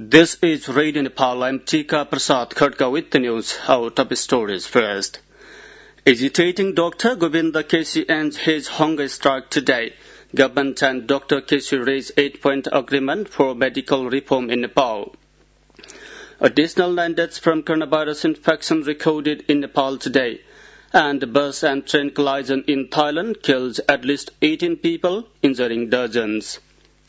This is Radio Nepal. I'm Tika Prasad Khatka with the news. Our top stories first. Agitating Dr. Govinda Kesi ends his hunger strike today. Government and Dr. Kesi raise 8-point agreement for medical reform in Nepal. Additional 9 deaths from coronavirus infection recorded in Nepal today. And bus and train collision in Thailand kills at least 18 people, injuring dozens.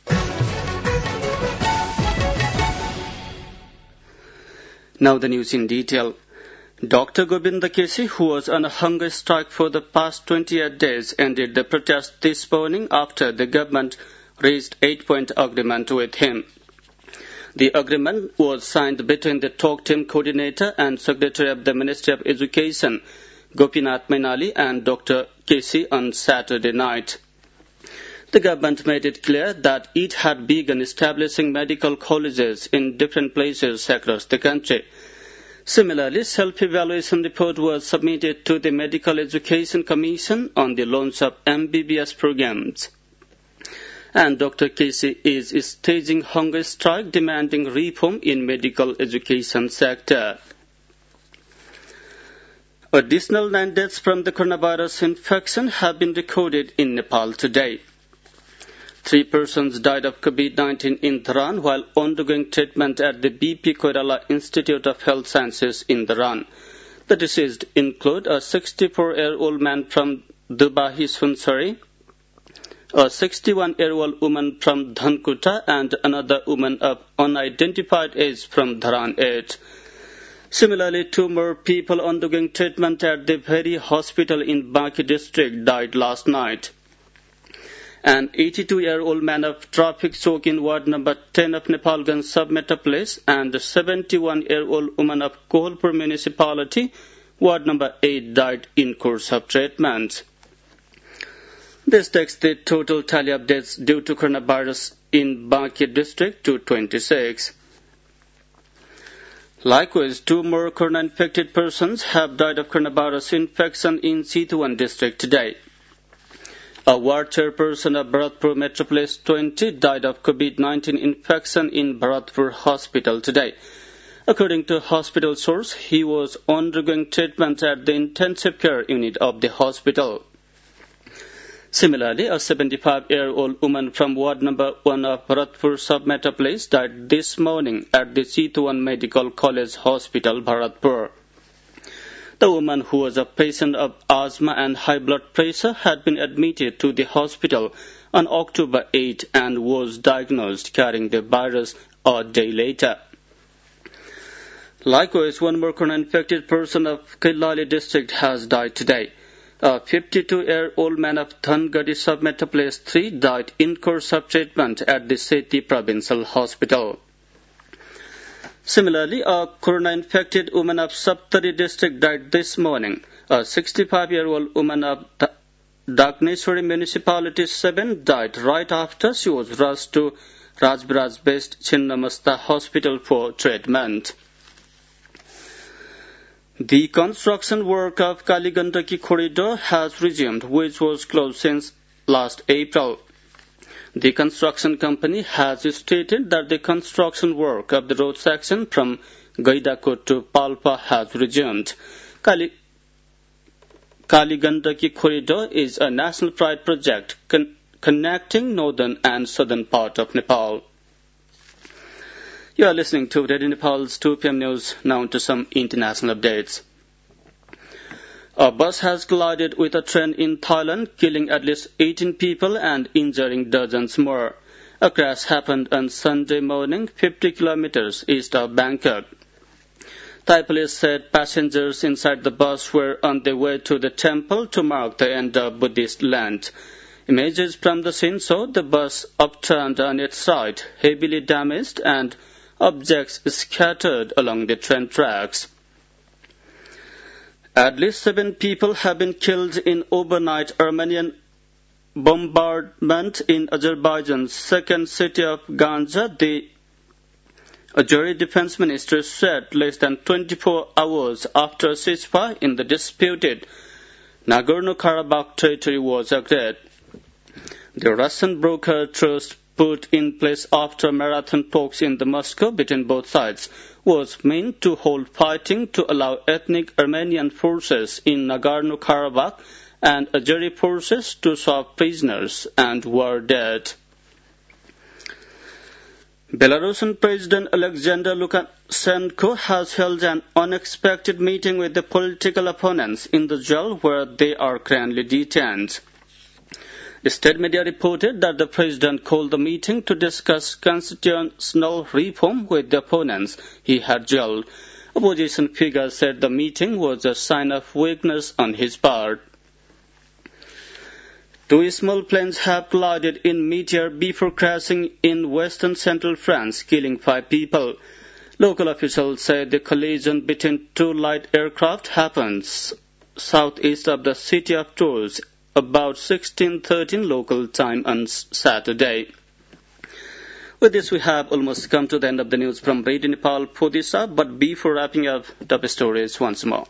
Now the news in detail. Dr. Govinda Kesi, who was on a hunger strike for the past 28 days, ended the protest this morning after the government reached 8-point agreement with him. The agreement was signed between the talk team coordinator and secretary of the Ministry of Education, Gopinath Mainali, and Dr. Kesi on Saturday night. The government made it clear that it had begun establishing medical colleges in different places across the country. Similarly, self-evaluation report was submitted to the Medical Education Commission on the launch of MBBS programs. And Dr. Kesi is staging hunger strike demanding reform in medical education sector. Additional 9 deaths from the coronavirus infection have been recorded in Nepal today. 3 persons died of COVID-19 in Dharan while undergoing treatment at the BP Koirala Institute of Health Sciences in Dharan. The deceased include a 64-year-old man from Dubahi Sunsari, a 61-year-old woman from Dhankuta, and another woman of unidentified age from Dharan 8. Similarly, 2 more people undergoing treatment at the Bheri Hospital in Banki district died last night. An 82-year-old man of traffic shock in ward number 10 of Nepalganj Sub-Meta Place and a 71-year-old woman of Kohalpur municipality, ward number 8, died in course of treatment. This takes the total tally of deaths due to coronavirus in Banki district to 26. Likewise, 2 more corona-infected persons have died of coronavirus infection in Chitwan district today. A ward chairperson of Bharatpur Metropolis 20 died of COVID-19 infection in Bharatpur Hospital today. According to hospital source, he was undergoing treatment at the intensive care unit of the hospital. Similarly, a 75-year-old woman from ward number 1 of Bharatpur Sub-Meta Place died this morning at the Chitwan Medical College Hospital, Bharatpur. The woman, who was a patient of asthma and high blood pressure, had been admitted to the hospital on October 8 and was diagnosed carrying the virus a day later. Likewise, 1 more corona-infected person of Kailali district has died today. A 52-year-old man of Dhangadi Sub-Meta Place 3 died in course of treatment at the Sethi Provincial Hospital. Similarly, a corona-infected woman of Saptari district died this morning. A 65-year-old woman of Dagneshwari municipality 7 died right after she was rushed to Rajviraj-based Chinnamasta hospital for treatment. The construction work of Kaligandaki corridor has resumed, which was closed since last April. The construction company has stated that the construction work of the road section from Gaidakot to Palpa has resumed. Kaligandaki corridor is a national pride project connecting northern and southern part of Nepal. You are listening to Radio Nepal's 2 p.m. news. Now to some international updates. A bus has collided with a train in Thailand, killing at least 18 people and injuring dozens more. A crash happened on Sunday morning, 50 kilometers east of Bangkok. Thai police said passengers inside the bus were on their way to the temple to mark the end of Buddhist Lent. Images from the scene show the bus upturned on its side, heavily damaged, and objects scattered along the train tracks. At least 7 people have been killed in overnight Armenian bombardment in Azerbaijan's second city of Ganja, the Azeri defense minister said less than 24 hours after a ceasefire in the disputed Nagorno-Karabakh territory was agreed. The Russian broker truce put in place after marathon talks in the Moscow between both sides, was meant to hold fighting to allow ethnic Armenian forces in Nagorno-Karabakh and Azeri forces to swap prisoners and war dead. Belarusian President Alexander Lukashenko has held an unexpected meeting with the political opponents in the jail where they are currently detained. The state media reported that the president called the meeting to discuss constitutional reform with the opponents he had jailed. Opposition figures said the meeting was a sign of weakness on his part. Two small planes have collided in mid-air before crashing in western central France, killing 5 people. Local officials said the collision between two light aircraft happened southeast of the city of Tours, about 16:13 local time on Saturday. With this, we have almost come to the end of the news from Radio Nepal for this hour, but before wrapping up, top stories once more.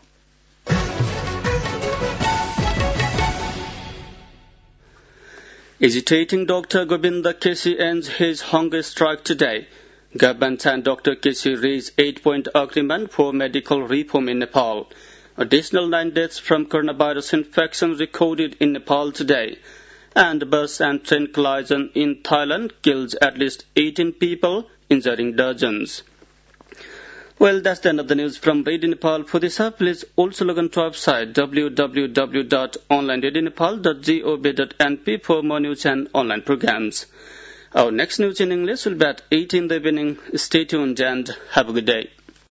Agitating Dr. Govinda Keshi ends his hunger strike today. Government and Dr. Keshi reached 8-point agreement for medical reform in Nepal. Additional 9 deaths from coronavirus infection recorded in Nepal today. And bus and train collision in Thailand killed at least 18 people, injuring dozens. Well, that's the end of the news from Radio Nepal for this hour. Please also log on to our website www.onlineradionepal.gov.np for more news and online programs. Our next news in English will be at 8 in the evening. Stay tuned and have a good day.